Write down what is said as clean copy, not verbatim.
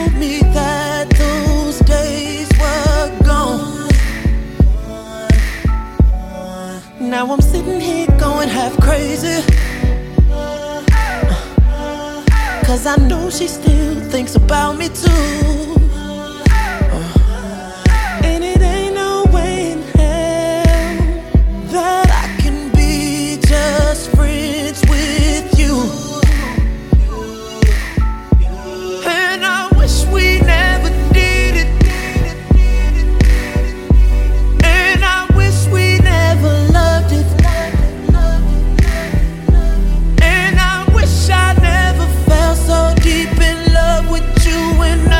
told me that those days were gone. Now I'm sitting here going half crazy, 'cause I know she still thinks about me too.